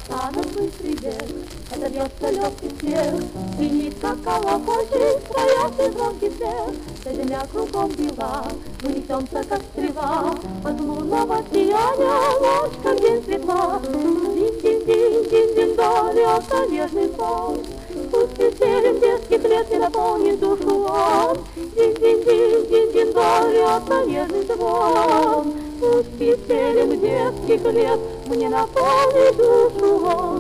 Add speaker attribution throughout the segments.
Speaker 1: фонтаном быстрый бег, это льется легкий снег, звенит, как колокольчик, строятся звонкий смех. Вся земля кругом бела, мы несемся, как стрела, от лунного сияния ночь, как день светла. Динь-динь-динь-динь-динь-да, льется нежный сон, пусть весельем детских лет не наполнит душу он. Динь-динь-динь-динь-динь-да, льется нежный звон, пусть весельем детских лет мне наполнит душу он.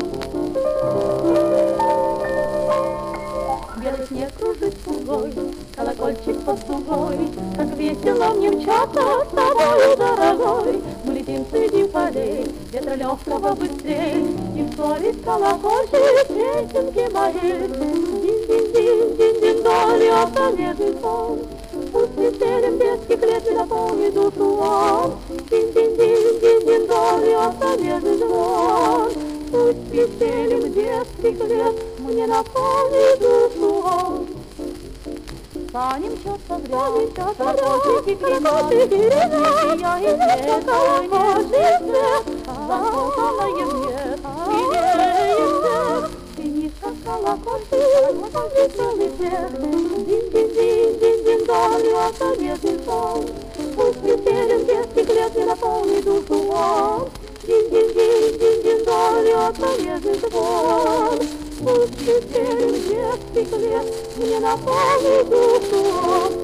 Speaker 1: Белый снег кружит пугой, колокольчик под дугой, как весело мне мчаться с тобою, дорогой. Мы летим среди полей, ветра легкого быстрей, и в совесть колокольчик песенки моей. Динь-динь-динь-динь-динь-да, льется нежный сон, пусть весельем детских лет не наполнит душу он. Динь-динь-динь-динь-динь-да, льется нежный звон, пусть весельем детских лет мне наполнит душу он. Сани мчатся вряд, колокольчики гремят, и сияет колокольчик свет, запутанное мне, синеет синий, как колокольчик, веселый смех. Динь-динь-динь-динь-динь-да, льется нежный сон, пусть весельем детских лет не наполнит душу он. Динь-динь-динь-динь-динь-да, льется нежный звон, пусть весельем детских лет мне наполнит душу он.